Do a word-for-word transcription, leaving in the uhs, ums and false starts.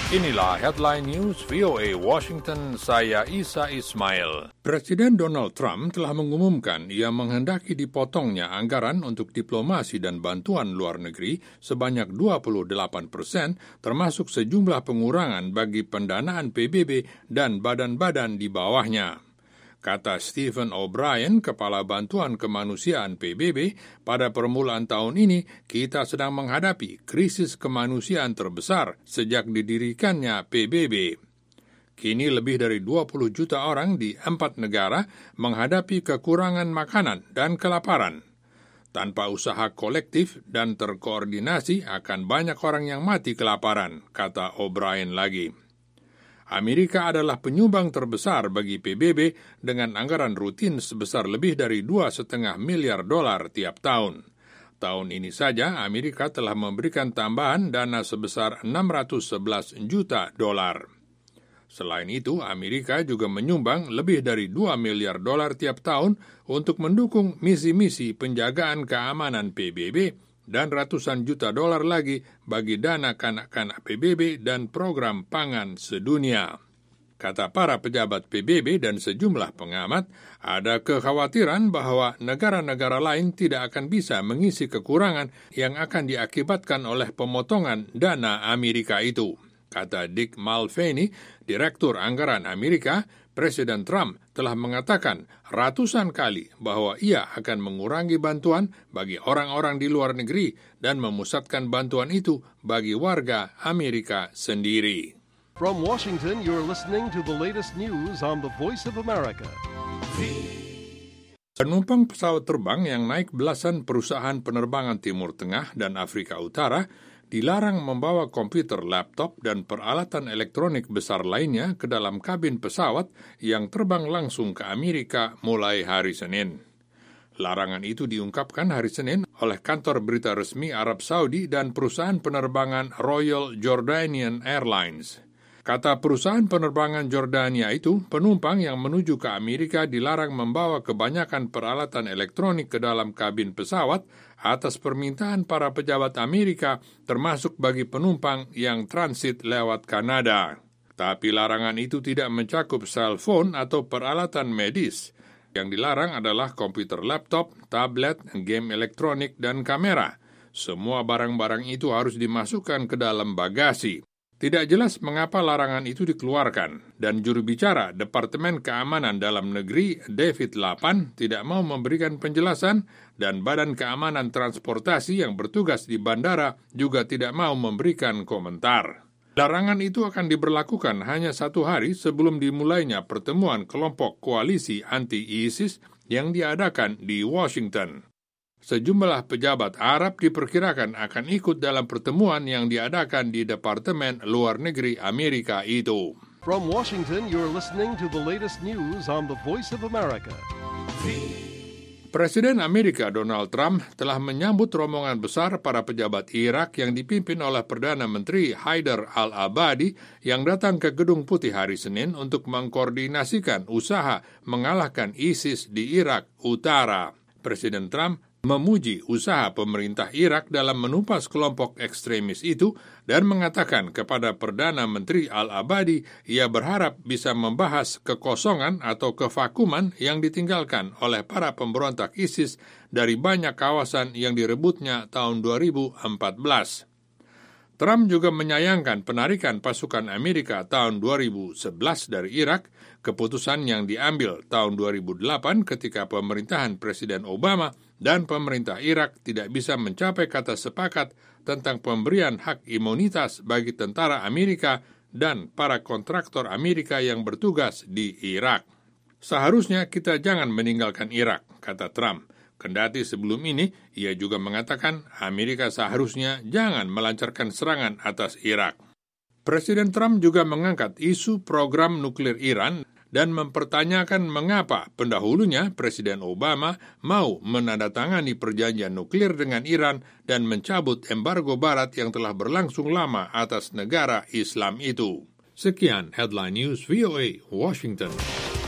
Inilah Headline News V O A Washington, saya Isa Ismail. Presiden Donald Trump telah mengumumkan ia menghendaki dipotongnya anggaran untuk diplomasi dan bantuan luar negeri sebanyak dua puluh delapan persen, termasuk sejumlah pengurangan bagi pendanaan P B B dan badan-badan di bawahnya. Kata Stephen O'Brien, Kepala Bantuan Kemanusiaan P B B, pada permulaan tahun ini kita sedang menghadapi krisis kemanusiaan terbesar sejak didirikannya P B B. Kini lebih dari dua puluh juta orang di empat negara menghadapi kekurangan makanan dan kelaparan. Tanpa usaha kolektif dan terkoordinasi akan banyak orang yang mati kelaparan, kata O'Brien lagi. Amerika adalah penyumbang terbesar bagi P B B dengan anggaran rutin sebesar lebih dari dua koma lima miliar dolar tiap tahun. Tahun ini saja Amerika telah memberikan tambahan dana sebesar enam ratus sebelas juta dolar. Selain itu, Amerika juga menyumbang lebih dari dua miliar dolar tiap tahun untuk mendukung misi-misi penjagaan keamanan P B B dan ratusan juta dolar lagi bagi dana kanak-kanak P B B dan program pangan sedunia. Kata para pejabat P B B dan sejumlah pengamat, ada kekhawatiran bahwa negara-negara lain tidak akan bisa mengisi kekurangan yang akan diakibatkan oleh pemotongan dana Amerika itu. Kata Dick Mulvaney, Direktur Anggaran Amerika, Presiden Trump telah mengatakan ratusan kali bahwa ia akan mengurangi bantuan bagi orang-orang di luar negeri dan memusatkan bantuan itu bagi warga Amerika sendiri. From Washington, you're listening to the latest news on the Voice of America. Penumpang pesawat terbang yang naik belasan perusahaan penerbangan Timur Tengah dan Afrika Utara dilarang membawa komputer, laptop, dan peralatan elektronik besar lainnya ke dalam kabin pesawat yang terbang langsung ke Amerika mulai hari Senin. Larangan itu diungkapkan hari Senin oleh kantor berita resmi Arab Saudi dan perusahaan penerbangan Royal Jordanian Airlines. Kata perusahaan penerbangan Jordania itu, penumpang yang menuju ke Amerika dilarang membawa kebanyakan peralatan elektronik ke dalam kabin pesawat atas permintaan para pejabat Amerika, termasuk bagi penumpang yang transit lewat Kanada. Tapi larangan itu tidak mencakup selfon atau peralatan medis. Yang dilarang adalah komputer laptop, tablet, game elektronik, dan kamera. Semua barang-barang itu harus dimasukkan ke dalam bagasi. Tidak jelas mengapa larangan itu dikeluarkan, dan juru bicara Departemen Keamanan Dalam Negeri David Lapan tidak mau memberikan penjelasan, dan Badan Keamanan Transportasi yang bertugas di bandara juga tidak mau memberikan komentar. Larangan itu akan diberlakukan hanya satu hari sebelum dimulainya pertemuan kelompok koalisi anti-ISIS yang diadakan di Washington. Sejumlah pejabat Arab diperkirakan akan ikut dalam pertemuan yang diadakan di Departemen Luar Negeri Amerika itu. From Washington, you're listening to the latest news on the Voice of America. Presiden Amerika Donald Trump telah menyambut rombongan besar para pejabat Irak yang dipimpin oleh Perdana Menteri Haider al-Abadi yang datang ke Gedung Putih hari Senin untuk mengkoordinasikan usaha mengalahkan ISIS di Irak Utara. Presiden Trump memuji usaha pemerintah Irak dalam menumpas kelompok ekstremis itu dan mengatakan kepada Perdana Menteri al-Abadi ia berharap bisa membahas kekosongan atau kevakuman yang ditinggalkan oleh para pemberontak ISIS dari banyak kawasan yang direbutnya tahun dua ribu empat belas. Trump juga menyayangkan penarikan pasukan Amerika tahun dua ribu sebelas dari Irak, keputusan yang diambil tahun dua ribu delapan ketika pemerintahan Presiden Obama dan pemerintah Irak tidak bisa mencapai kata sepakat tentang pemberian hak imunitas bagi tentara Amerika dan para kontraktor Amerika yang bertugas di Irak. Seharusnya kita jangan meninggalkan Irak, kata Trump. Kendati sebelum ini, ia juga mengatakan Amerika seharusnya jangan melancarkan serangan atas Irak. Presiden Trump juga mengangkat isu program nuklir Iran dan mempertanyakan mengapa pendahulunya Presiden Obama mau menandatangani perjanjian nuklir dengan Iran dan mencabut embargo Barat yang telah berlangsung lama atas negara Islam itu. Sekian Headline News V O A Washington.